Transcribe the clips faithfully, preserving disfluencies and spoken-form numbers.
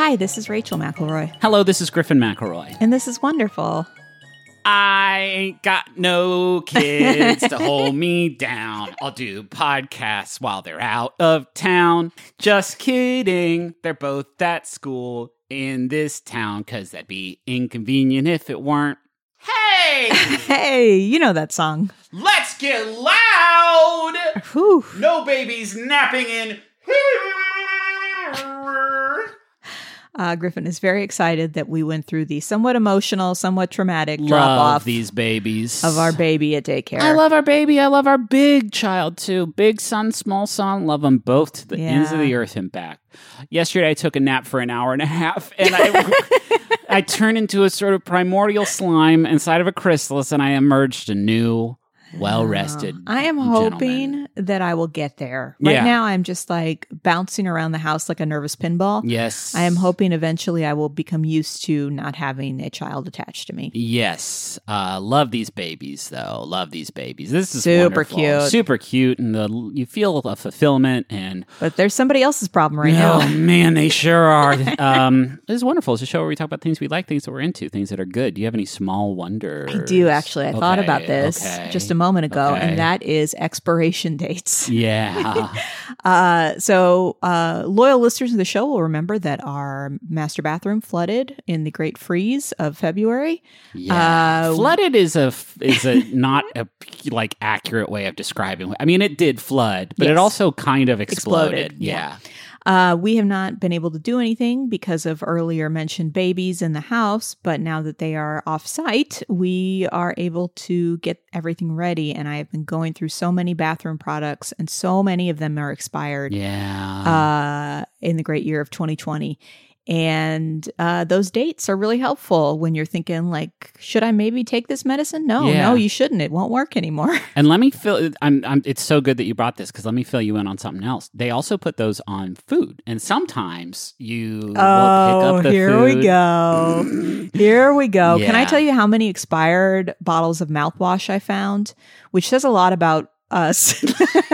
Hi, this is Rachel McElroy. Hello, this is Griffin McElroy. And this is wonderful. I ain't got no kids to hold me down. I'll do podcasts while they're out of town. Just kidding. They're both at school in this town, because that'd be inconvenient if it weren't. Hey! Hey, you know that song. Let's get loud! Whew. No babies napping in. Uh, Griffin is very excited that we went through the somewhat emotional, somewhat traumatic Love drop-off these babies. of our baby at daycare. I love our baby. I love our big child, too. Big son, small son. Love them both to the Yeah. ends of the earth and back. Yesterday, I took a nap for an hour and a half, and I, I turned into a sort of primordial slime inside of a chrysalis, and I emerged a new, well-rested I am gentleman. hoping that I will get there. Right Yeah. now, I'm just like bouncing around the house like a nervous pinball. Yes. I am hoping eventually I will become used to not having a child attached to me. Yes. Uh, love these babies, though. Love these babies. This is Super wonderful. cute. Super cute, and the, you feel a fulfillment, and But there's somebody else's problem right oh, now. man, they sure are. um, this is wonderful. It's a show where we talk about things we like, things that we're into, things that are good. Do you have any small wonders? I do, actually. I thought Okay, about this okay, just a moment ago, okay. and that is expiration dates. Yeah. Uh, so, uh, loyal listeners of the show will remember that our master bathroom flooded in the Great Freeze of February. Yeah. Uh, Flooded is a f- is a not a like accurate way of describing it. I mean, it did flood, but Yes. it also kind of exploded. Exploded, Yeah. Uh, we have not been able to do anything because of earlier mentioned babies in the house, but now that they are off site, we are able to get everything ready. And I have been going through so many bathroom products, and so many of them are expired Yeah. uh, in the great year of twenty twenty. And uh, those dates are really helpful when you're thinking, like, should I maybe take this medicine? No, Yeah. no, you shouldn't. It won't work anymore. And let me fill. I'm, I'm. It's so good that you brought this, because let me fill you in on something else. They also put those on food, and sometimes you will pick up the Oh, here food. we go. Here we go. Can I Yeah. tell you how many expired bottles of mouthwash I found? Which says a lot about us.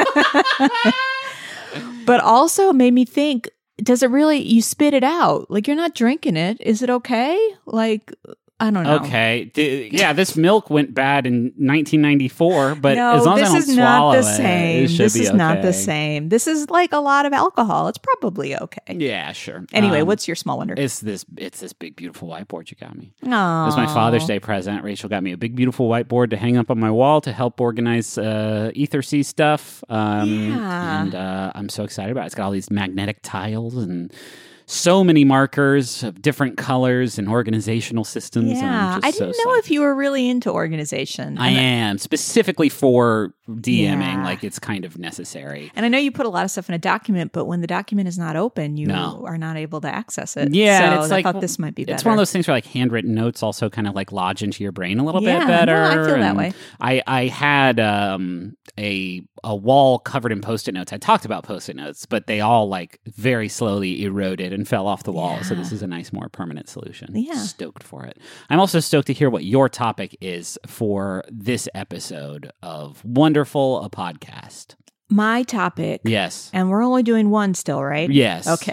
But also made me think, does it really, you spit it out? Like, you're not drinking it. Is it okay? Like, I don't know. Okay. D- yeah, this milk went bad in nineteen ninety-four, but no, as long this as I don't is not swallow the it, same. it should This be is not the okay. same. This is like a lot of alcohol. It's probably okay. Yeah, sure. Anyway, Um, what's your small wonder? It's this. It's this big, beautiful whiteboard you got me. Aww. It was my Father's Day present. Rachel got me a big, beautiful whiteboard to hang up on my wall to help organize uh, Ether C stuff. Um, Yeah. And uh, I'm so excited about it. It's got all these magnetic tiles and so many markers of different colors and organizational systems. and I'm Yeah, just I so didn't know psyched. if you were really into organization. I And- am, specifically for DMing, Yeah. like it's kind of necessary. And I know you put a lot of stuff in a document, but when the document is not open, you No. are not able to access it. Yeah, so and it's I like thought this might be better. It's one of those things where like handwritten notes also kind of like lodge into your brain a little Yeah, bit no, better. I feel that and way. I I had um a a wall covered in post-it notes. I talked about post-it notes, but they all like very slowly eroded and fell off the wall. So Yeah. this is a nice, more permanent solution. Yeah. Stoked for it. I'm also stoked to hear what your topic is for this episode of Wonderful, a podcast. My topic, Yes. and we're only doing one still, right? Yes. Okay.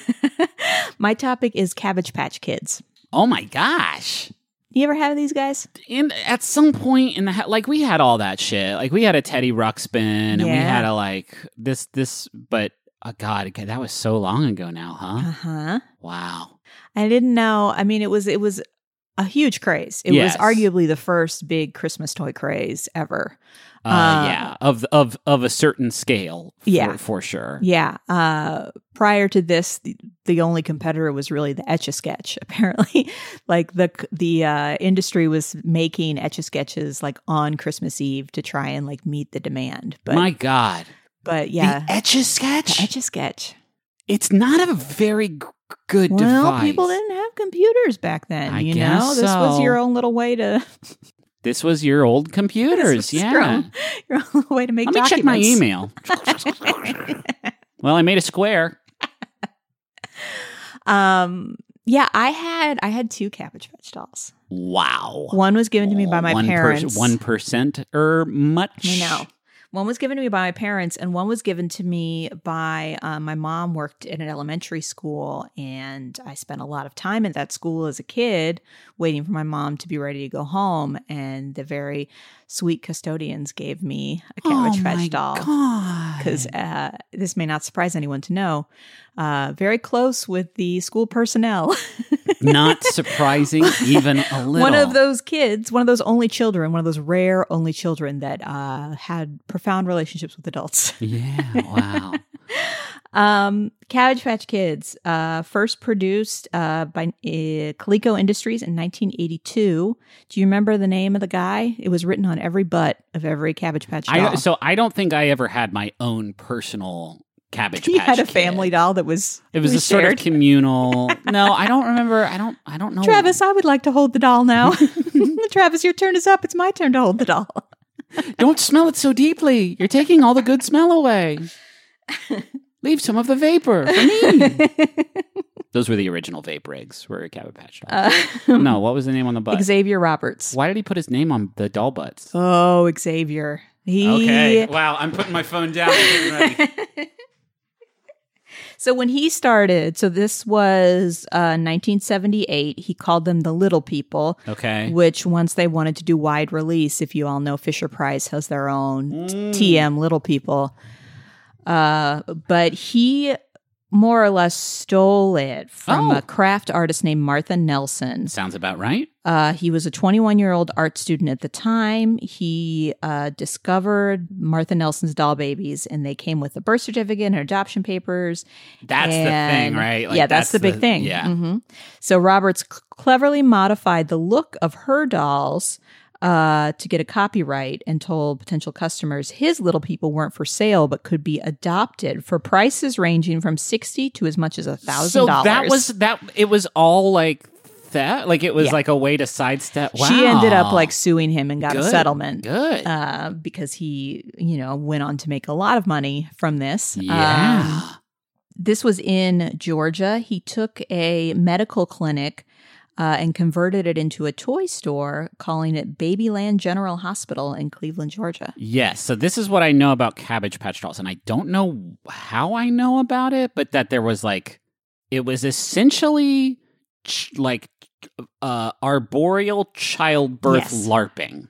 My topic is Cabbage Patch Kids. Oh my gosh. You ever have these guys? In at some point in the ha- like we had all that shit. Like we had a Teddy Ruxpin and we Yeah. had a like this this but uh, God, okay, that was so long ago now, huh? Uh-huh. Wow. I didn't know. I mean, it was it was a huge craze. It Yes. was arguably the first big Christmas toy craze ever. Uh, Uh, yeah, of of of a certain scale for, Yeah. for sure. Yeah. Uh, prior to this, the, the only competitor was really the Etch-a-Sketch. Apparently, like the the uh, industry was making Etch-a-Sketches like on Christmas Eve to try and like meet the demand. But My God. but yeah, The Etch-a-Sketch? the Etch-a-Sketch. It's not a very g- good Well, device. people didn't have computers back then. I you guess know, this was so. your own little way to This was your old computers, this was yeah. your own, your own little way to make Let me check documents. my email. Well, I made a square. Um, yeah, I had I had two Cabbage Patch dolls. Wow. One was given to me by my One per- parents. One percent or much? I know. One was given to me by my parents, and one was given to me by uh, my mom. Worked in an elementary school, and I spent a lot of time at that school as a kid, waiting for my mom to be ready to go home. And the very sweet custodians gave me a Cabbage oh Patch my doll God. because uh, this may not surprise anyone to know. Uh, very close with the school personnel. Not surprising, even a little. One of those kids, one of those only children, one of those rare only children that uh, had profound relationships with adults. Yeah, wow. um, Cabbage Patch Kids, uh, first produced uh, by uh, Coleco Industries in nineteen eighty-two. Do you remember the name of the guy? It was written on every butt of every Cabbage Patch doll. I, so I don't think I ever had my own personal Cabbage You Patch had a Kid. family doll that was It was was a sort shared. of communal. No, I don't remember. I don't. I don't know. Travis, I would like to hold the doll now. Travis, your turn is up. It's my turn to hold the doll. Don't smell it so deeply. You're taking all the good smell away. Leave some of the vapor for me. Those were the original vape rigs. Were Cabbage Patch dolls. Uh, No, what was the name on the butt? Xavier Roberts. Why did he put his name on the doll butts? Oh, Xavier. He Okay. Wow. I'm putting my phone down. And getting ready. So when he started, so this was uh, nineteen seventy-eight, he called them the Little People, Okay. which once they wanted to do wide release, if you all know, Fisher Price has their own Mm. T M Little People. Uh, but he more or less stole it from Oh. a craft artist named Martha Nelson. Sounds about right. Uh, he was a twenty-one-year-old art student at the time. He uh, discovered Martha Nelson's doll babies, and they came with a birth certificate and adoption papers. That's the And- thing, right? Like, yeah, that's, the big thing. Yeah. hmm So Roberts c- cleverly modified the look of her dolls uh, to get a copyright and told potential customers his Little People weren't for sale, but could be adopted for prices ranging from sixty to as much as a thousand So dollars. that was that. It was all like that. Like it was Yeah. like a way to sidestep. Wow. She ended up like suing him and got a Good. settlement. Good. Uh, because he, you know, went on to make a lot of money from this. yeah. Um, this was in Georgia. He took a medical clinic uh, and converted it into a toy store, calling it Babyland General Hospital in Cleveland, Georgia. Yes. So this is what I know about Cabbage Patch dolls, and I don't know how I know about it, but that there was like, it was essentially ch- like uh, arboreal childbirth Yes. LARPing.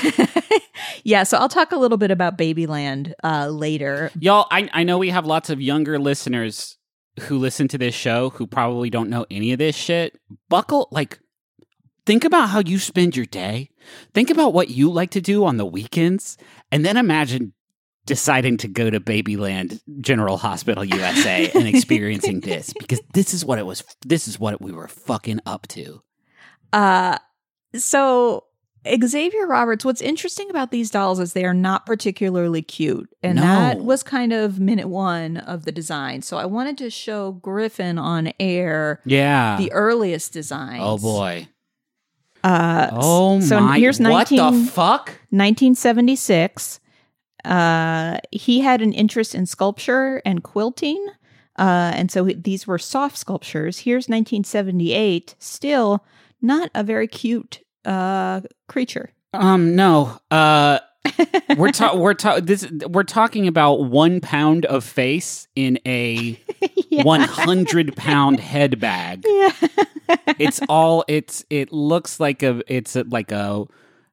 Yeah, so I'll talk a little bit about Babyland uh, later. Y'all, I, I know we have lots of younger listeners who listen to this show who probably don't know any of this shit. Buckle, like, think about how you spend your day. Think about what you like to do on the weekends. And then imagine deciding to go to Babyland General Hospital U S A and experiencing this. Because this is what it was. This is what we were fucking up to. Uh, so Xavier Roberts, what's interesting about these dolls is they are not particularly cute. And No. that was kind of minute one of the design. So I wanted to show Griffin on air Yeah. the earliest designs. Oh, boy. Uh, Oh, so my. here's what the nineteen fuck? nineteen seventy-six. Uh, he had an interest in sculpture and quilting. Uh, and so these were soft sculptures. Here's nineteen seventy-eight. Still not a very cute uh, creature. Um, no. Uh, we're ta- we're ta- this we're talking about one pound of face in a Yeah. one hundred pound head bag. Yeah. It's all it's it looks like a it's a, like a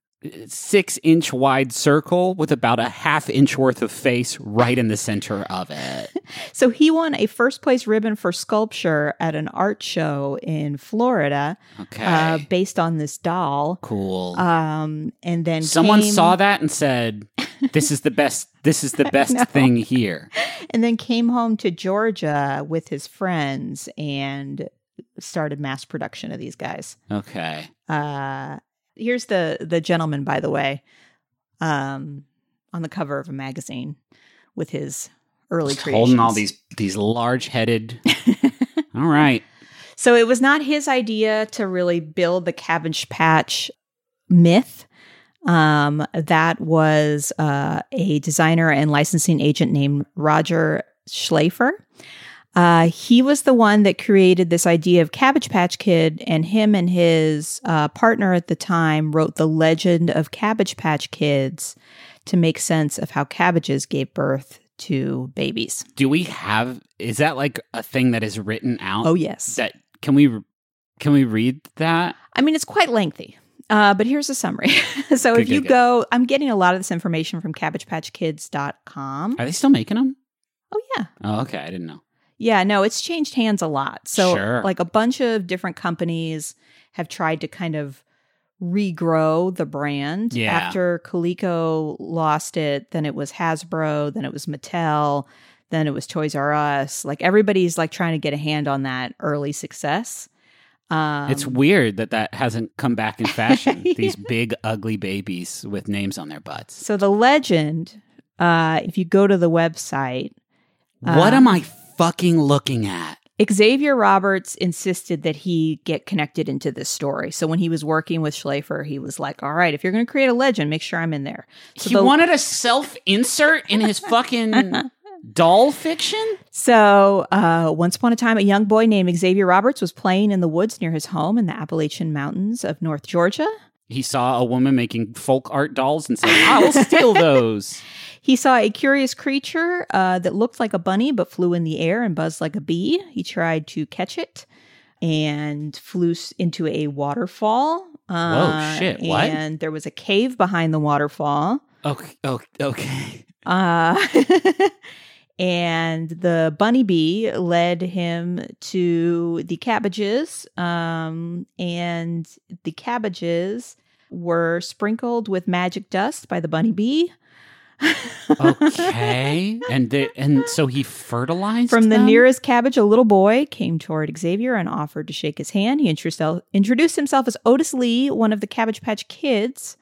six inch wide circle with about a half inch worth of face right in the center of it. So he won a first place ribbon for sculpture at an art show in Florida, Okay, uh, based on this doll. cool. Um, and then Someone came, saw that and said, "This is the best. This is the best know. thing here." and then came home to Georgia with his friends and started mass production of these guys. Okay. Uh, here's the the gentleman, by the way, um, on the cover of a magazine with his early creations. Holding all these these large headed. All right. So it was not his idea to really build the Cabbage Patch myth. Um, that was uh, a designer and licensing agent named Roger Schlafer. Uh, he was the one that created this idea of Cabbage Patch Kid, and him and his uh, partner at the time wrote The Legend of Cabbage Patch Kids to make sense of how cabbages gave birth to babies. Do we have, is that like a thing that is written out? Oh, yes. That can we, can we read that? I mean, it's quite lengthy. Uh, but here's a summary. so Good, if you good, good. go, I'm getting a lot of this information from cabbage patch kids dot com. Are they still making them? Oh, yeah. Oh, okay. I didn't know. Yeah, no, it's changed hands a lot. So Sure. like a bunch of different companies have tried to kind of regrow the brand. Yeah. After Coleco lost it, then it was Hasbro, then it was Mattel, then it was Toys R Us. Like everybody's like trying to get a hand on that early success. Um, It's weird that that hasn't come back in fashion. Yeah. These big, ugly babies with names on their butts. So the legend, uh, if you go to the website, What uh, am I fucking looking at? Xavier Roberts insisted that he get connected into this story. So when he was working with Schlafer, he was like, all right, if you're going to create a legend, make sure I'm in there. So He the- wanted a self-insert in his fucking doll fiction? So uh, once upon a time, a young boy named Xavier Roberts was playing in the woods near his home in the Appalachian Mountains of North Georgia. He saw a woman making folk art dolls and said, I'll steal those. He saw a curious creature uh, that looked like a bunny but flew in the air and buzzed like a bee. He tried to catch it and flew s- into a waterfall. Uh, Whoa, shit, what? And there was a cave behind the waterfall. Okay, okay, okay. Uh, and the bunny bee led him to the cabbages, um, and the cabbages were sprinkled with magic dust by the bunny bee. Okay. And the, and so he fertilized From the them? nearest cabbage, a little boy came toward Xavier and offered to shake his hand. He introduced introduced himself as Otis Lee, one of the Cabbage Patch Kids.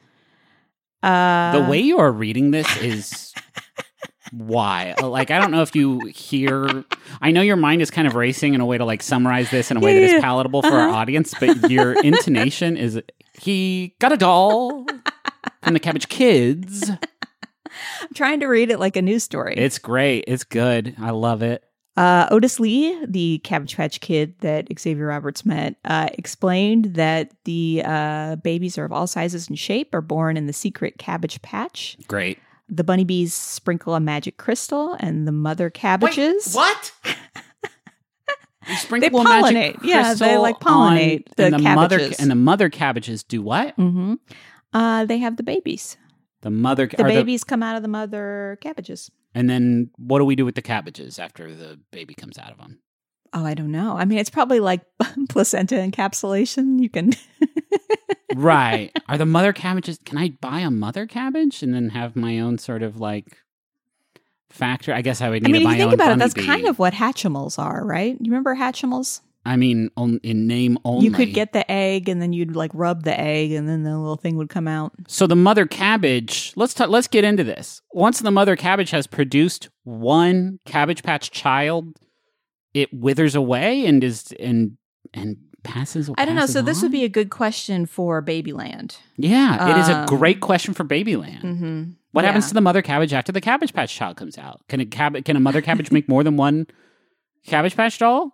Uh, The way you are reading this is why. Like, I don't know if you hear. I know your mind is kind of racing in a way to like summarize this in a way that Yeah. is palatable for our audience, but your intonation is he got a doll from the Cabbage Kids. I'm trying to read it like a news story. It's great. It's good. I love it. Uh, Otis Lee, the Cabbage Patch Kid that Xavier Roberts met, uh, explained that the uh, babies are of all sizes and shape, are born in the secret cabbage patch. Great. The bunny bees sprinkle a magic crystal, and the mother cabbages. Wait, what? You sprinkle They a magic pollinate. Yeah, they, crystal like, pollinate on- the and the mother cabbages. and the mother cabbages do what? Mm-hmm. Uh, they have the babies. The mother The are babies come out of the mother cabbages. and then what do we do with the cabbages after the baby comes out of them? Oh, I don't know. I mean, it's probably like placenta encapsulation. You can. Right. Are the mother cabbages, can I buy a mother cabbage and then have my own sort of like factor? I guess I would I need mean, to if buy you think own about it, bunny that's bee. kind of what Hatchimals are, right? You remember Hatchimals? I mean, on, in name only. You could get the egg, and then you'd like rub the egg, and then the little thing would come out. So the mother cabbage, let's ta- let's get into this. Once the mother cabbage has produced one Cabbage Patch child, it withers away and is and and passes. I don't know. passes So this on? would be a good question for Babyland. Yeah, it is a Um, great question for Babyland. Mm-hmm. What happens to the mother cabbage after the Cabbage Patch child comes out? Can a cab- can a mother cabbage make more than one Cabbage Patch doll?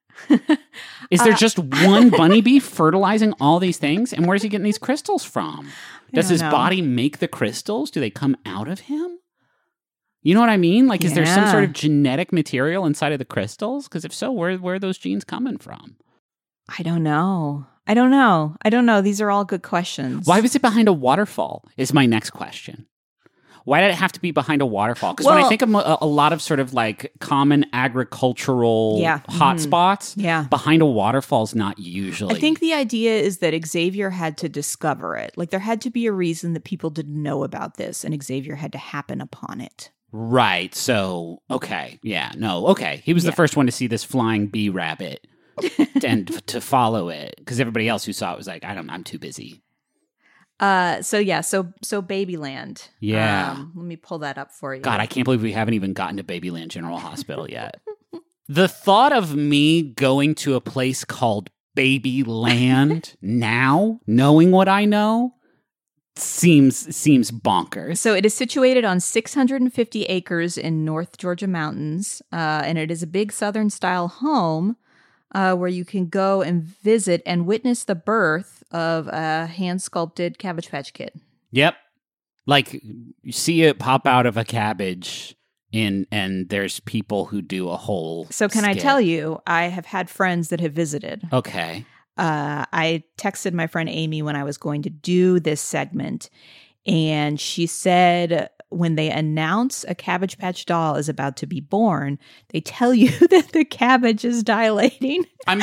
Is there Uh, just one bunny bee fertilizing all these things? And where's he getting these crystals from? Does don't his know. body make the crystals? Do they come out of him? You know what I mean? Like, is there some Yeah. sort of genetic material inside of the crystals? Because if so, where, where are those genes coming from? I don't know. I don't know. I don't know. These are all good questions. Why was it behind a waterfall? Is my next question. Why did it have to be behind a waterfall? Because when I Well- think of a, a lot of sort of like common agricultural Yeah. hotspots, Yeah. behind a waterfall is not usually. I think the idea is that Xavier had to discover it. Like there had to be a reason that people didn't know about this, and Xavier had to happen upon it. Right. So, okay. Yeah. No. Okay. He was Yeah. the first one to see this flying bee rabbit and f- to follow it because everybody else who saw it was like, I don't, I'm too busy. Uh, so yeah, so so Babyland. Yeah. Um, let me pull that up for you. God, I can't believe we haven't even gotten to Babyland General Hospital yet. The thought of me going to a place called Babyland now, knowing what I know, seems seems bonkers. So it is situated on six hundred fifty acres in North Georgia mountains, uh, and it is a big Southern-style home uh, where you can go and visit and witness the birth of a hand-sculpted Cabbage Patch Kid. Yep. Like, you see it pop out of a cabbage, in, and there's people who do a whole So can skit. I tell you, I have had friends that have visited. Okay. Uh, I texted my friend Amy when I was going to do this segment, and she said when they announce a Cabbage Patch doll is about to be born, they tell you that the cabbage is dilating. I'm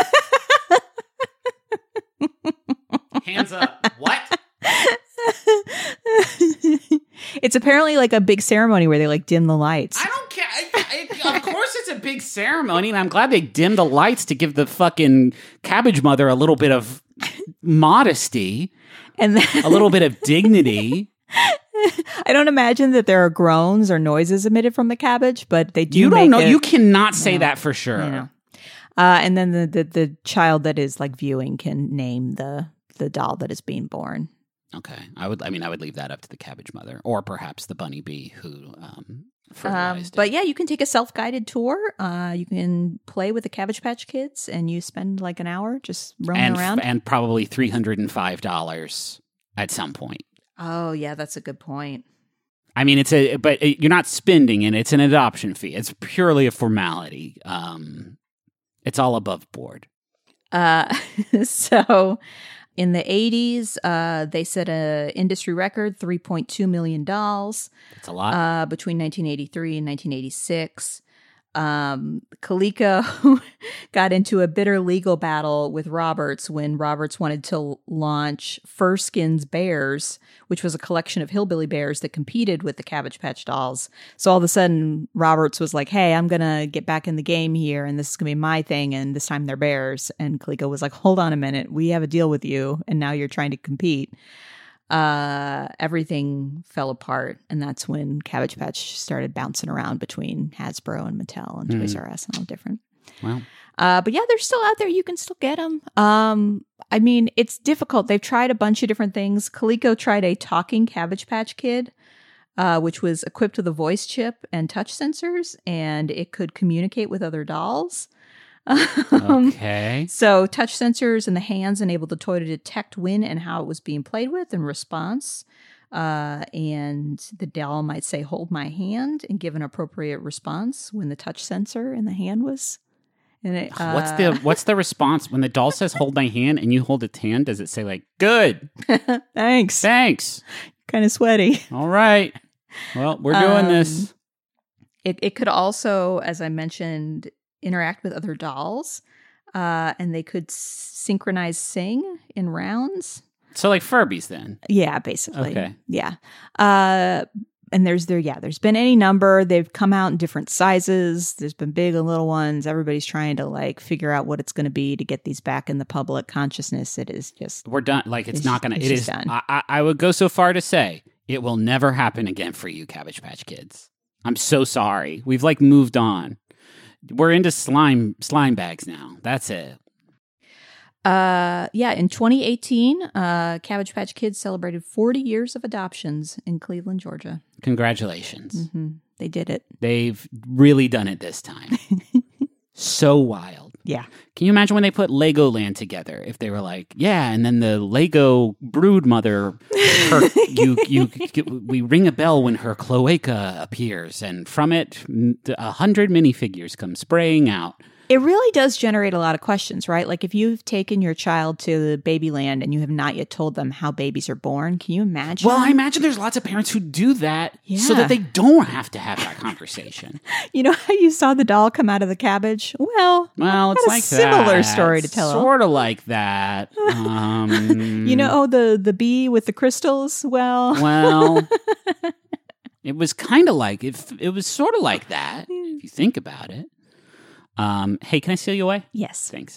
hands up. What? It's apparently like a big ceremony where they like dim the lights. I don't care. I, I, of course, it's a big ceremony, and I'm glad they dimmed the lights to give the fucking cabbage mother a little bit of modesty, And then, a little bit of dignity. I don't imagine that there are groans or noises emitted from the cabbage, but they do. You don't make know. it, You cannot say No. that for sure. You know. Uh, and then the, the the child that is like viewing can name the the doll that is being born. Okay, I would. I mean, I would leave that up to the cabbage mother, or perhaps the bunny bee who um, Um, fertilized but it. yeah, you can take a self guided tour. Uh, you can play with the Cabbage Patch Kids, and you spend like an hour just roaming and around. and probably three hundred and five dollars at some point. Oh yeah, that's a good point. I mean, it's a, but it, you're not spending it. It's an adoption fee. It's purely a formality. Um, it's all above board. Uh, so in the eighties, uh, they set a industry record, three point two million dolls It's a lot. uh, between nineteen eighty-three and nineteen eighty-six. Um, Coleco got into a bitter legal battle with Roberts when Roberts wanted to launch Furskins Bears, which was a collection of hillbilly bears that competed with the Cabbage Patch dolls. So all of a sudden, Roberts was like, hey, I'm going to get back in the game here, and this is going to be my thing, and this time they're bears. And Coleco was like, hold on a minute, we have a deal with you, and now you're trying to compete. Uh, everything fell apart, and that's when Cabbage Patch started bouncing around between Hasbro and Mattel and Mm. Toys R Us and all different. Well, Uh, but yeah, they're still out there. You can still get them. Um, I mean, it's difficult. They've tried a bunch of different things. Coleco tried a talking Cabbage Patch Kid, uh, which was equipped with a voice chip and touch sensors, and it could communicate with other dolls. Um, okay. So touch sensors in the hands enabled the toy to detect when and how it was being played with in response. Uh, and the doll might say, hold my hand, and give an appropriate response when the touch sensor in the hand was. And it, uh, What's the what's the response when the doll says "hold my hand" and you hold its hand? Does it say like "good, Thanks. thanks"? Kind of sweaty. All right. Well, we're doing Um, this. It, it could also, as I mentioned, interact with other dolls. Uh, and they could s- synchronize sing in rounds. So like Furbies then. Yeah, basically. Okay. Yeah. Uh, and there's there, yeah, there's been any number. They've come out in different sizes. There's been big and little ones. Everybody's trying to like figure out what it's going to be to get these back in the public consciousness. It is just, We're done. Like it's, It's- not gonna. it's It just is. done. I, I I would go so far to say it will never happen again for you, Cabbage Patch Kids. I'm so sorry. We've like moved on. We're into slime slime bags now. That's it. uh, yeah, in twenty eighteen, uh, Cabbage Patch Kids celebrated forty years of adoptions in Cleveland, Georgia. Congratulations. hmm They did it. They've really done it this time. So wild. Yeah. Can you imagine when they put Legoland together? If they were like, yeah, and then the Lego brood mother, her, you, you, we ring a bell when her cloaca appears, and from it, a hundred minifigures come spraying out. It really does generate a lot of questions, right? Like if you've taken your child to Babyland and you have not yet told them how babies are born, can you imagine? Well, I imagine there's lots of parents who do that so Yeah. that they don't have to have that conversation. You know how you saw the doll come out of the cabbage? Well, Well, it's got a like similar that. story to tell. Sort of like that. Um, You know, the the bee with the crystals? Well, Well, it was kind of like it. It was sort of like that if you think about it. Um, hey, can I steal you away? yes. Thanks.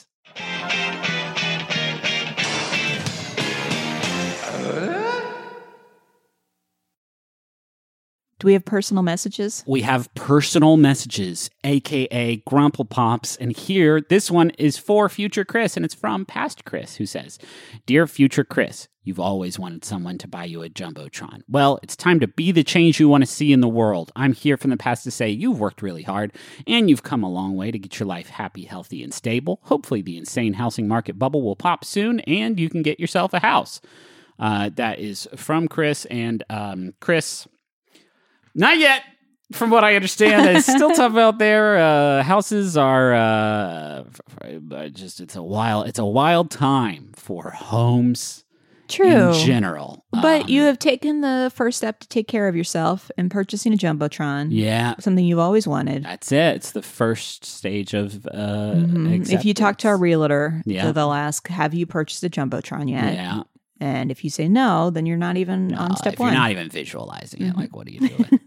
Do we have personal messages? We have personal messages, a k a. Grumple Pops. And here, this one is for future Chris, and it's from past Chris, who says, Dear future Chris, you've always wanted someone to buy you a Jumbotron. Well, it's time to be the change you want to see in the world. I'm here from the past to say you've worked really hard, and you've come a long way to get your life happy, healthy, and stable. Hopefully the insane housing market bubble will pop soon, and you can get yourself a house. Uh, that is from Chris, and um, Chris... Not yet, from what I understand. It's still tough out there. Uh, houses are uh, just, it's a wild, it's a wild time for homes True. in general. But um, you have taken the first step to take care of yourself and purchasing a Jumbotron. Yeah. Something you've always wanted. That's it. It's the first stage of uh, mm-hmm. If you talk to a realtor, yeah. so they'll ask, have you purchased a Jumbotron yet? Yeah. And if you say no, then you're not even no, on step if one. You're not even visualizing it. Like, what are you doing?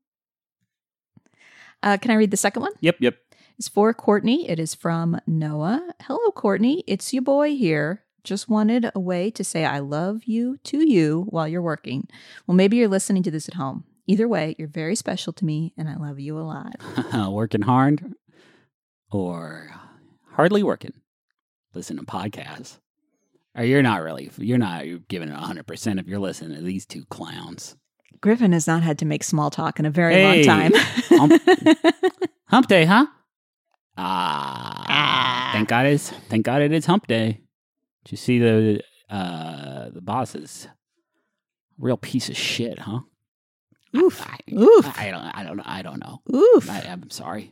uh, can I read the second one? Yep, yep. It's for Courtney. It is from Noah. Hello, Courtney. It's your boy here. Just wanted a way to say I love you to you while you're working. Well, maybe you're listening to this at home. Either way, you're very special to me, and I love you a lot. Working hard or hardly working. Listen to podcasts. Or you're not really, you're not you're giving it one hundred percent if you're listening to these two clowns. Griffin has not had to make small talk in a very hey, long time. hump, hump day, huh? Ah, ah, thank God it's thank God it is hump day. Did you see the uh, the boss is a real piece of shit, huh? Oof, I, oof. I, I don't, I don't, I don't know. Oof. I, I'm sorry.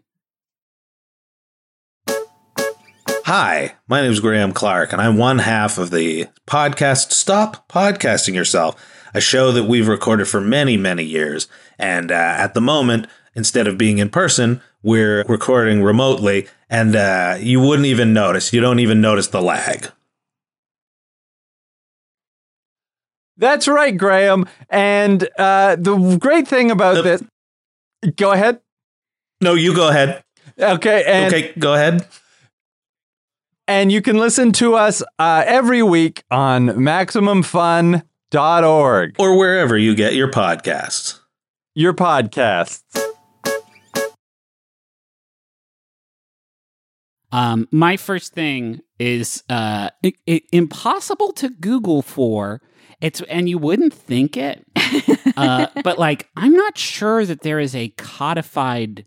Hi, my name is Graham Clark, and I'm one half of the podcast Stop Podcasting Yourself, a show that we've recorded for many, many years. And uh, at the moment, instead of being in person, we're recording remotely, and uh, you wouldn't even notice. You don't even notice the lag. That's right, Graham. And uh, the great thing about Uh, this... Go ahead. No, you go ahead. Okay. And, okay, go ahead. And you can listen to us uh, every week on Maximum Fun dot org. Or wherever you get your podcasts. Your podcasts. Um, my first thing is uh, it, it, impossible to Google for. It's and you wouldn't think it, uh, but like I'm not sure that there is a codified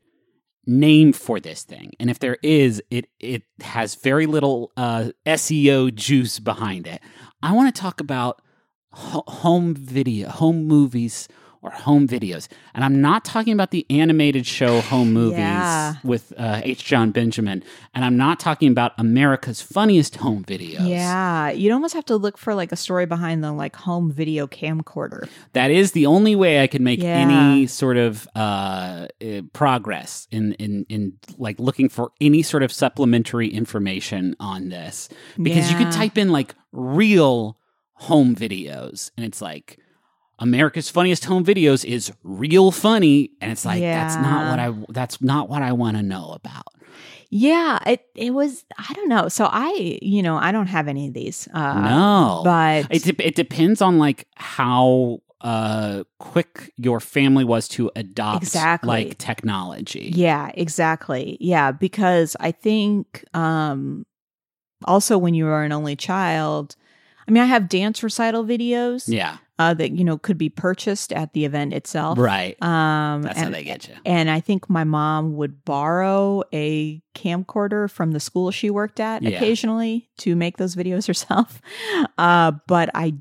name for this thing, and if there is, it it has very little uh, S E O juice behind it. I want to talk about ho- home video, home movies, or home videos, and I'm not talking about the animated show Home Movies Yeah. with uh, H. John Benjamin, and I'm not talking about America's Funniest Home Videos. Yeah, you'd almost have to look for like a story behind the like home video camcorder. That is the only way I could make Yeah. any sort of uh, uh, progress in, in in like looking for any sort of supplementary information on this, because you Yeah. could type in like real home videos, and it's like America's Funniest Home Videos is real funny, and it's like that's not what I that's not what I want to know about. Yeah, it it was. I don't know. So I, you know, I don't have any of these. Uh, no, but it de- it depends on like how uh quick your family was to adopt Exactly. like technology. yeah, exactly. Yeah, because I think um, also when you are an only child, I mean, I have dance recital videos. Yeah, Uh, that you know could be purchased at the event itself, right. Um, That's and, how they get you. And I think my mom would borrow a camcorder from the school she worked at Yeah. occasionally to make those videos herself. Uh, but I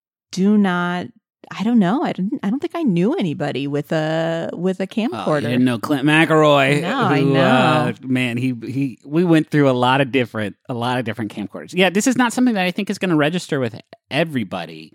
do not. I don't know. I didn't. I don't think I knew anybody with a with a Oh, camcorder. you didn't know Clint McElroy. No, I who, know. Uh, man, he he. We went through a lot of different a lot of different camcorders. Yeah, this is not something that I think is going to register with everybody.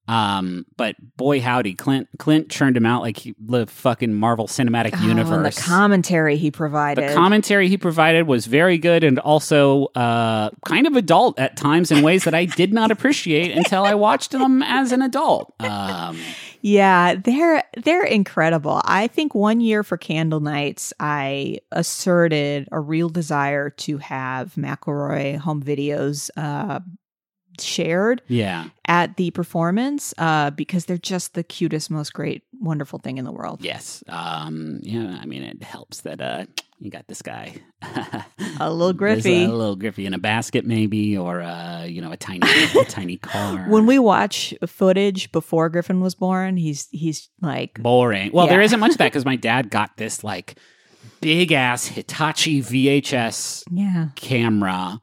Um, but boy, howdy, Clint Clint churned him out like he, the fucking Marvel Cinematic Oh, and Universe. the commentary he provided. The commentary he provided was very good and also uh, kind of adult at times in ways that I did not appreciate until I watched them as an adult. Um, Yeah, they're they're incredible. I think one year for Candle Nights, I asserted a real desire to have McElroy home videos uh, shared Yeah. at the performance uh, because they're just the cutest, most great, wonderful thing in the world. Yes. Um, yeah, I mean, it helps that uh, you got this guy. A little There's Griffey. A little Griffey in a basket, maybe, or, uh, you know, a tiny a tiny car. When we watch footage before Griffin was born, he's he's like Boring. Well, Yeah. there isn't much of that because my dad got this, like, big-ass Hitachi V H S yeah. camera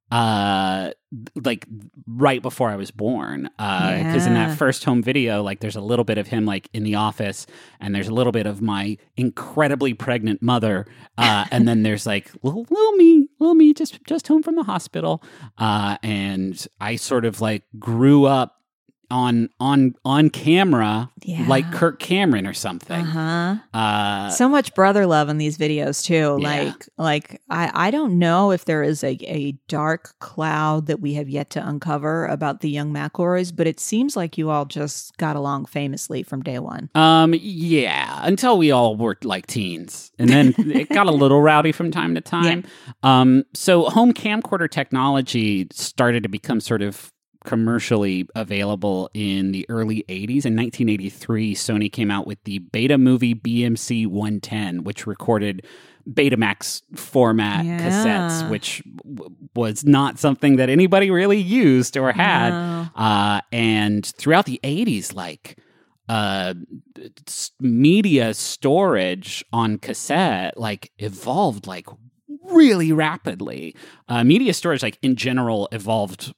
uh like right before I was born uh because in Yeah. that first home video, like there's a little bit of him like in the office, and there's a little bit of my incredibly pregnant mother, uh and then there's like little, little me little me just just home from the hospital, uh and I sort of like grew up on on on camera, Yeah. like Kirk Cameron or something. Uh-huh. uh So much brother love in these videos too. Yeah. Like like I, I don't know if there is a, a dark cloud that we have yet to uncover about the young McElroys, but it seems like you all just got along famously from day one. Um, yeah, until we all were like teens. And then it got a little rowdy from time to time. Um, so home camcorder technology started to become sort of commercially available in the early eighties. In nineteen eighty-three, Sony came out with the Beta Movie B M C one ten, which recorded Betamax format Yeah. cassettes, which w- was not something that anybody really used or had. No. Uh, and throughout the eighties, like, uh, s- media storage on cassette, like, evolved, like, really rapidly. Uh, media storage, like, in general, evolved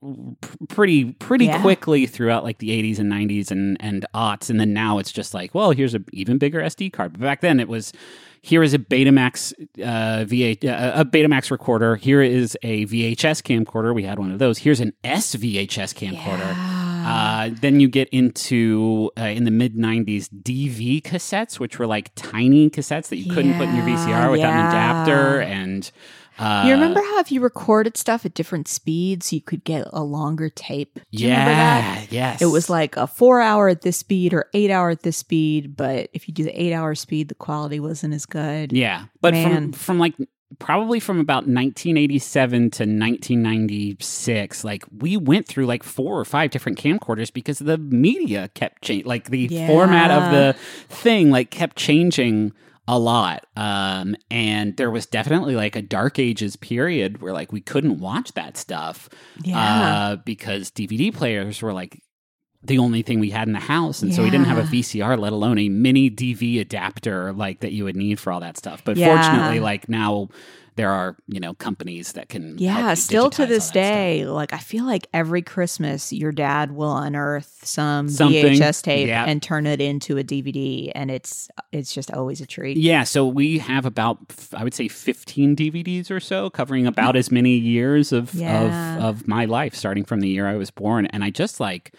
p- pretty pretty Yeah. quickly throughout like the eighties and nineties and and aughts, and then now it's just like, well, here's a even bigger S D card. But back then it was, here is a Betamax uh, V H uh, a Betamax recorder. Here is a V H S camcorder. We had one of those. Here's an S V H S camcorder. Uh, then you get into uh, in the mid nineties D V cassettes, which were like tiny cassettes that you couldn't put in your V C R without an Yeah. adapter. And uh, You remember how if you recorded stuff at different speeds, you could get a longer tape? Do you yeah, remember that? yes, It was like a four hour at this speed or eight hour at this speed, but if you do the eight hour speed, the quality wasn't as good. yeah, but Man. from from like probably from about nineteen eighty-seven to nineteen ninety-six, like we went through like four or five different camcorders because the media kept changing, like the Yeah. format of the thing like kept changing a lot. Um, and there was definitely like a dark ages period where like we couldn't watch that stuff, Yeah. uh, because D V D players were like the only thing we had in the house, and so we didn't have a Yeah. V C R, let alone a mini D V adapter like that you would need for all that stuff. But Yeah. fortunately, like now there are, you know, companies that can help Yeah, you still to digitize this all that day, like I feel like every Christmas your dad will unearth some Something, V H S tape yeah. and turn it into a D V D, and it's it's just always a treat. stuff. Yeah, so we have about, I would say, fifteen D V Ds or so, covering about as many years of Yeah. of of my life, starting from the year I was born, and I just like.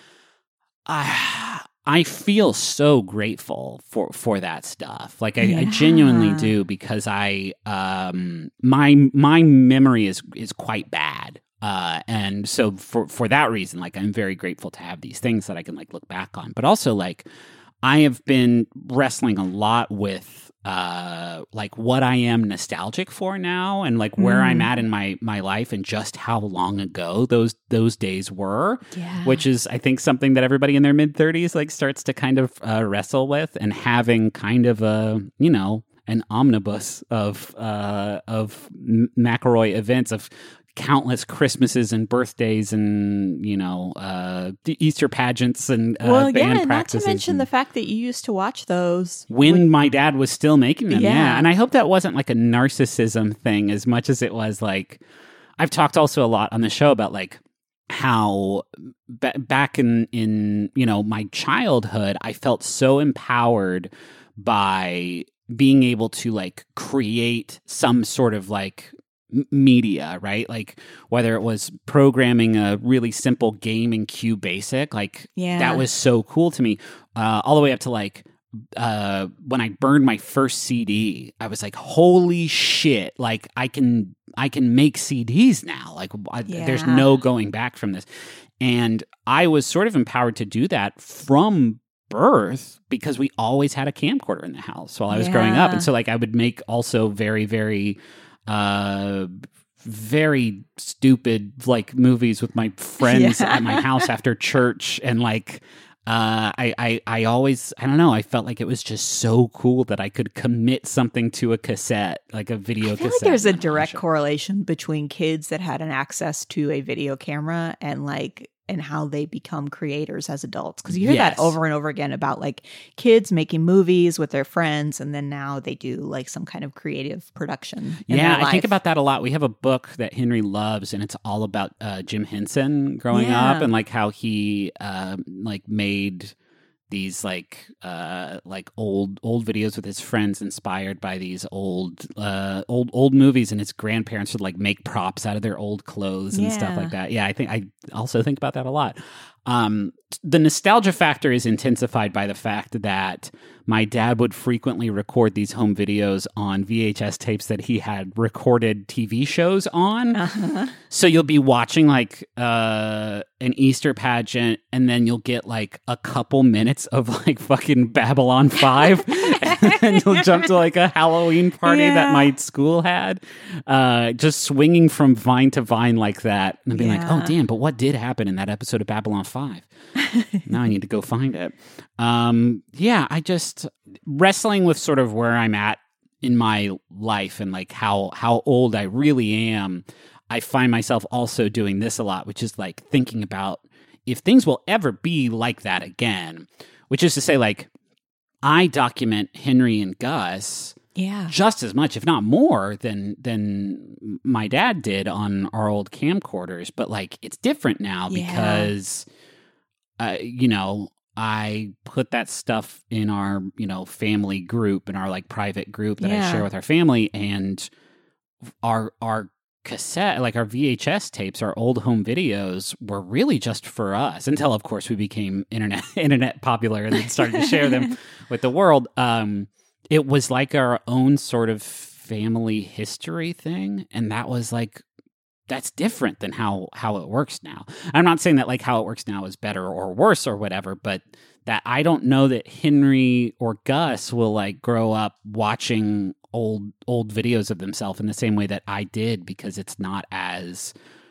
I I feel so grateful for, for that stuff. Like I, I Yeah. genuinely do, because I um my my memory is is quite bad. Uh, and so for for that reason, like I'm very grateful to have these things that I can like look back on. But also like I have been wrestling a lot with uh like what I am nostalgic for now, and like where Mm. I'm at in my my life, and just how long ago those those days were. Yeah. Which is, I think, something that everybody in their mid thirties like starts to kind of uh, wrestle with, and having kind of a, you know, an omnibus of uh, of M- McElroy events, of countless Christmases and birthdays and, you know, uh, the Easter pageants and uh, well, band yeah, not to practices. mention and- the fact that you used to watch those when my dad was still making them, yeah. Yeah. And I hope that wasn't like a narcissism thing as much as it was like, I've talked also a lot on the show about like how b- back in, in, you know, my childhood, I felt so empowered by being able to like create some sort of like m- media, right? Like whether it was programming a really simple game in QBasic, like Yeah. that was so cool to me, uh, all the way up to like, uh, when I burned my first C D, I was like, holy shit, like I can, I can make C Ds now. Like I, there's Yeah. no going back from this. And I was sort of empowered to do that from birth because we always had a camcorder in the house while I was growing up. Yeah. And so like I would make also very, very, uh, very stupid like movies with my friends Yeah. at my house after church, and like uh, I, I I always I don't know I felt like it was just so cool that I could commit something to a cassette, like a video I feel cassette. like there's a and watch direct it. correlation between kids that had an access to a video camera and like and how they become creators as adults, because you hear Yes. that over and over again about like kids making movies with their friends and then now they do like some kind of creative production in Yeah, their I think life. about that a lot. We have a book that Henry loves, and it's all about uh, Jim Henson growing Yeah. up and like how he uh, like made these like uh like old old videos with his friends inspired by these old uh old old movies, and his grandparents would like make props out of their old clothes and stuff Yeah. like that. Yeah, I think I also think about that a lot. Um the nostalgia factor is intensified by the fact that my dad would frequently record these home videos on V H S tapes that he had recorded T V shows on. Uh-huh. So you'll be watching like uh, an Easter pageant, and then you'll get like a couple minutes of like fucking Babylon five, and then you'll jump to like a Halloween party Yeah. that my school had, uh, just swinging from vine to vine like that, and being like, Yeah. "Oh damn!" But what did happen in that episode of Babylon five? Now I need to go find it. Um, yeah, I just wrestling with sort of where I'm at in my life and like how how old I really am. I find myself also doing this a lot, which is like thinking about if things will ever be like that again, which is to say, like, I document Henry and Gus Yeah. just as much, if not more, than than my dad did on our old camcorders. But like, it's different now Yeah. because, uh, you know, I put that stuff in our, you know, family group, in our like private group that I Yeah. share with our family, and our our cassette, like our V H S tapes, our old home videos were really just for us until, of course, we became internet internet popular and then started to share them with the world. Um, it was like our own sort of family history thing, and that was like that's different than how how it works now. I'm not saying that like how it works now is better or worse or whatever, but that I don't know that Henry or Gus will like grow up watching old old videos of themselves in the same way that I did, because it's not as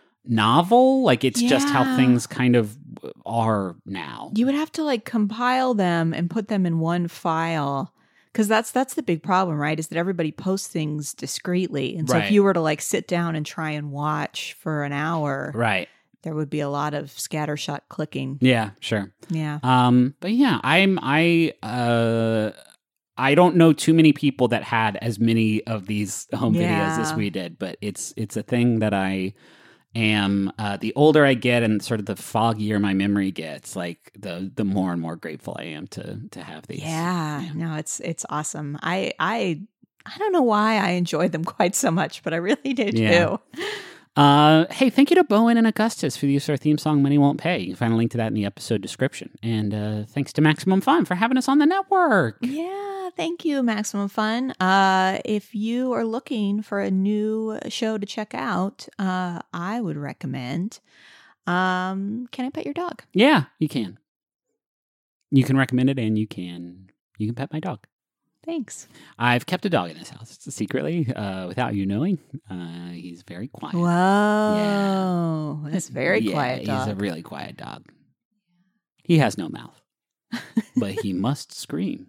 novel. Like it's just how Yeah. things kind of are now. You would have to like compile them and put them in one file, because that's that's the big problem, right? Is that everybody posts things discreetly, and so Right. if you were to like sit down and try and watch for an hour, Right. there would be a lot of scattershot clicking. Yeah, sure. Yeah. Um, but yeah, I'm I uh I don't know too many people that had as many of these home videos as Yeah. we did, but it's it's a thing that I am uh the older I get and sort of the foggier my memory gets, like the the more and more grateful I am to to have these. Yeah. No, it's it's awesome. I I I don't know why I enjoyed them quite so much, but I really did Yeah. too. Uh, hey, thank you to Bowen and Augustus for the use of our theme song, Money Won't Pay. You can find a link to that in the episode description. And uh, thanks to Maximum Fun for having us on the network. Yeah, thank you, Maximum Fun. Uh, if you are looking for a new show to check out, uh, I would recommend um, Can I Pet Your Dog? Yeah, you can. You can recommend it, and you can you can pet my dog. Thanks. I've kept a dog in this house secretly, uh, without you knowing. Uh, he's very quiet. Whoa, that's a very Yeah, quiet dog. He's a really quiet dog. He has no mouth, but he must scream.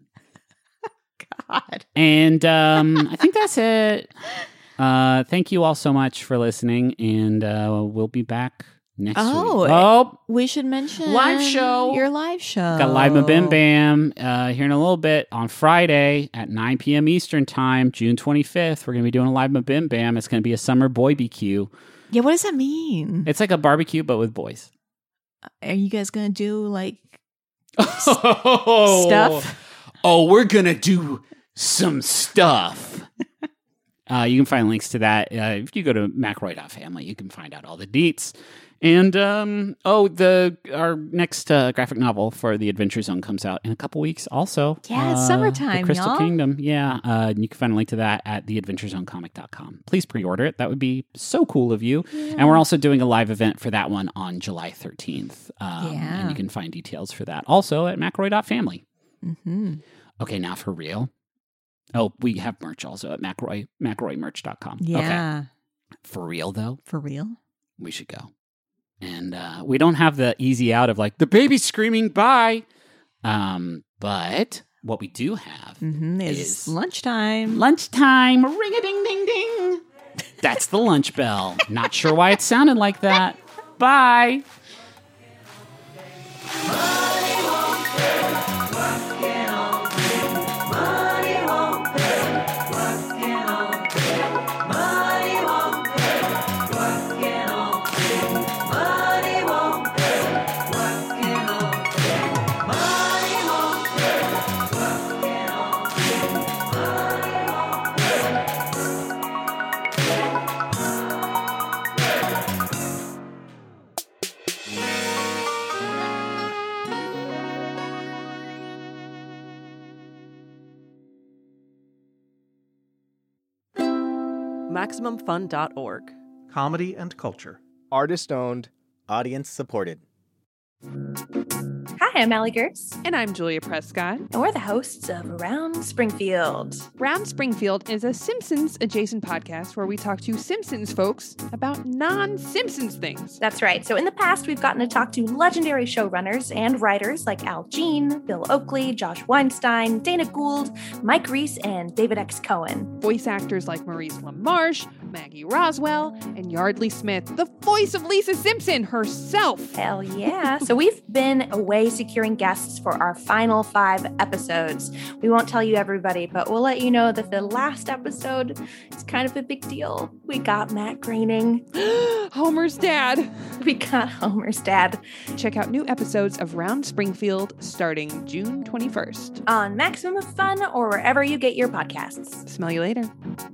God. And um, I think that's it. Uh, thank you all so much for listening, and uh, we'll be back next Oh, week. Oh, We should mention Live show. Your live show. got Live Mabim Bam uh, here in a little bit on Friday at nine p.m. Eastern Time, June twenty-fifth. We're going to be doing a Live Mabim Bam. It's going to be a summer boy B Q. Yeah, what does that mean? It's like a barbecue, but with boys. Are you guys gonna do like Oh, stuff? Oh, we're going to do some stuff. Uh, you can find links to that. Uh, if you go to macroy dot family, you can find out all the deets. And, um, oh, the our next uh, graphic novel for the Adventure Zone comes out in a couple weeks also. Yeah, it's Uh, summertime, The Crystal y'all. Kingdom. Yeah. Uh, you can find a link to that at the adventure zone comic dot com. Please pre-order it. That would be so cool of you. And we're also doing a live event for that one on July thirteenth. Um, Yeah. And you can find details for that also at macroy dot family. Mm-hmm. Okay, now for real. Oh, we have merch also at macroy, macroy merch dot com. Okay. Yeah. For real, though, For real? we should go. And uh, we don't have the easy out of like, the baby's screaming, bye. Um, but what we do have Mm-hmm. Is, is lunchtime. lunchtime. Ring-a-ding-ding-ding. That's the lunch bell. Not sure why it sounded like that. Bye. Maximum Fun dot org. Comedy and culture. Artist owned, audience supported. Hi, I'm Allie Gertz, And I'm Julia Prescott. and we're the hosts of Around Springfield. Round Springfield is a Simpsons adjacent podcast where we talk to Simpsons folks about non-Simpsons things. That's right. So in the past, we've gotten to talk to legendary showrunners and writers like Al Jean, Bill Oakley, Josh Weinstein, Dana Gould, Mike Reese, and David X. Cohen. Voice actors like Maurice LaMarche, Maggie Roswell, and Yardley Smith, the voice of Lisa Simpson herself. Hell yeah. So we've been away securing guests for our final five episodes. We won't tell you everybody, but we'll let you know that the last episode is kind of a big deal. We got Matt Groening. Homer's dad. We got Homer's dad. Check out new episodes of Round Springfield starting June twenty-first. On Maximum Fun or wherever you get your podcasts. Smell you later.